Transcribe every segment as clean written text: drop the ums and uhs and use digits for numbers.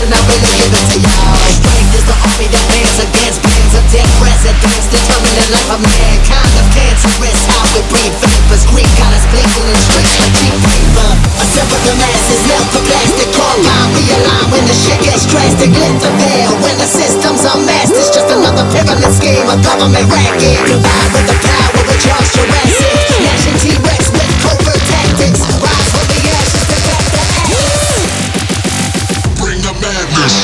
revolution, I really give it to y'all. Strength is the army that bands against bands of dead presidents, determining life of mankind of cancerous. How we breathe vapors, Greek got us blinking in streets like cheap paper. Assemble the masses, melt the plastic, carbine, realign when the shit gets drastic. Lift the veil when the system's unmasked. It's just another pyramid scheme, a government racket. Combined with the power of Charles Jurassic, gnashing T-Rex with covert tactics. Rise from the ashes to back the Atlas. Bring the madness.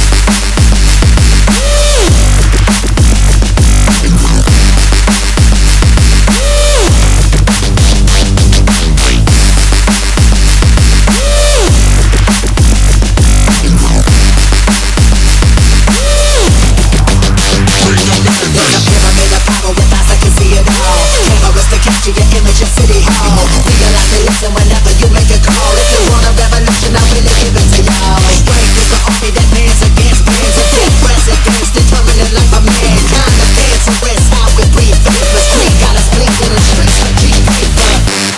Capture your image in City Hall. Realize they listen whenever you make a call. If you want a revolution, I really give it to y'all. Strength is the army that bands against bands of dead presidents, determining life of mankind of cancerous. How we breathe vapors, Greek got us blinking in streets like cheap paper.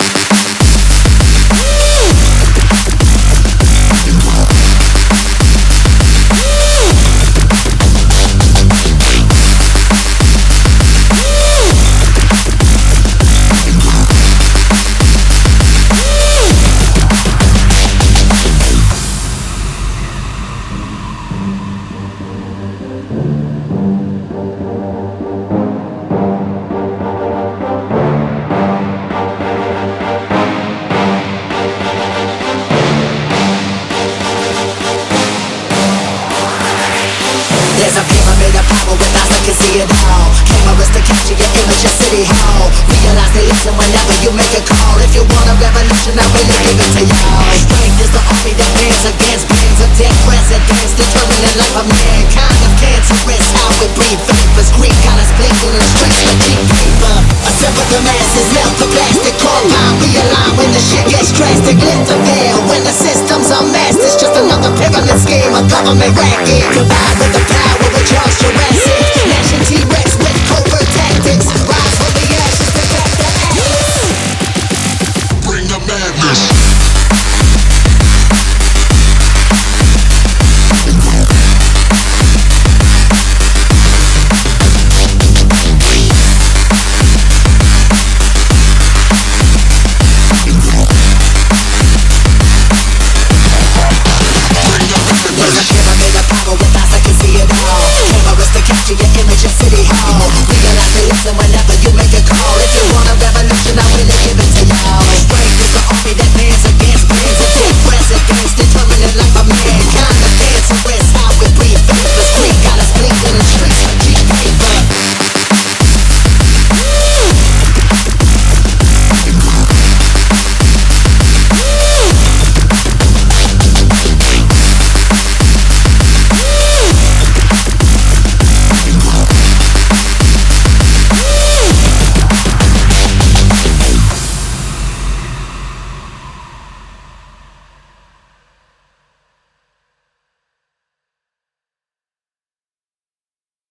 There's a pyramid of power with eyes that can see it all. Cameras to capture your image in City Hall. Realize they listen whenever you make a call. If you want a revolution, I really give it to y'all. Strength is the army that bands against bands of dead presidents, determining life of mankind of cancerous. How we breathe vapors, Greek got us blinking in streets like cheap paper. Assemble the masses, melt the plastic, carbine, realign when the shit gets drastic. Lift the veil when the system's unmasked. It's just another pyramid scheme, a government racket. Combined with the